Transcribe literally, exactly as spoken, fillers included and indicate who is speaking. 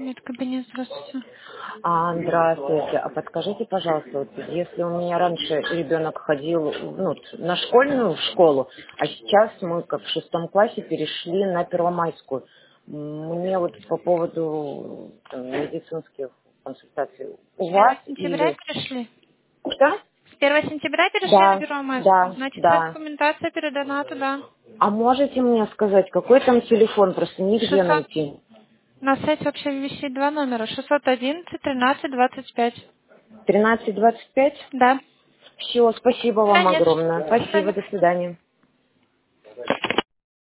Speaker 1: Медкабинет, здравствуйте.
Speaker 2: А, здравствуйте. А подскажите, пожалуйста, вот если у меня раньше ребенок ходил ну, на школьную школу, а сейчас мы как в шестом классе перешли на Первомайскую. Мне вот по поводу там, медицинских консультаций у
Speaker 1: С
Speaker 2: вас
Speaker 1: первого сентября
Speaker 2: или...
Speaker 1: перешли?
Speaker 2: Что?
Speaker 1: С первого сентября перешли на
Speaker 2: Да,
Speaker 1: Первомайскую?
Speaker 2: да,
Speaker 1: Значит, вся
Speaker 2: да.
Speaker 1: документация передана туда.
Speaker 2: А можете мне сказать, какой там телефон? Просто нигде
Speaker 1: шестьсот.
Speaker 2: найти.
Speaker 1: На сайте вообще висит два номера. шестьсот одиннадцать тринадцать двадцать пять.
Speaker 2: Тринадцать двадцать пять.
Speaker 1: Да.
Speaker 2: Все, спасибо
Speaker 1: Да,
Speaker 2: вам
Speaker 1: нет.
Speaker 2: огромное.
Speaker 1: До
Speaker 2: Спасибо,
Speaker 1: свидания.
Speaker 2: до свидания.